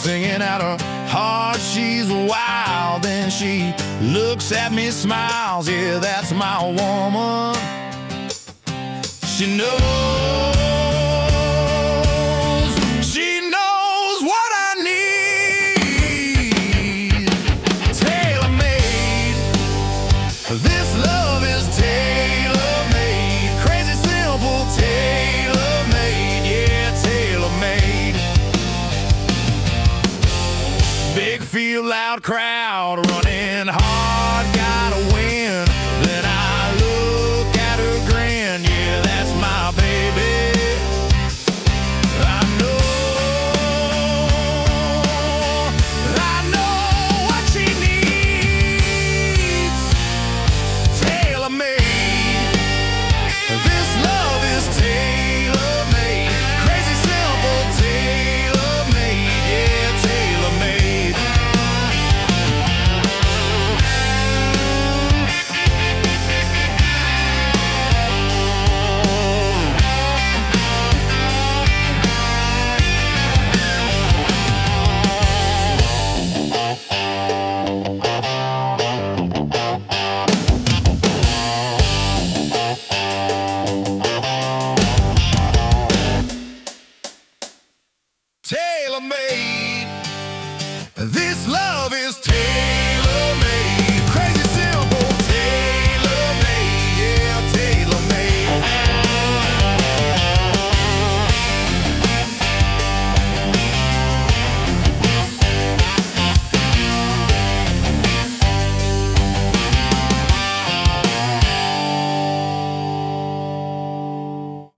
singing out her heart. She's wild and she looks at me, smiles. Yeah, that's my woman. She knows what I need. Tailor-made. This love is tailor-made. Crazy simple, tailor-made. Yeah, tailor-made. Big field, loud crowd, running hard, gotta win. Then I look at her grin. Yeah, that's my baby. I know what she needs. Tailor-made. This love is tailor-made. Crazy simple, tailor-made. Yeah, tailor-made. Tailor-made. This love is tailor-made.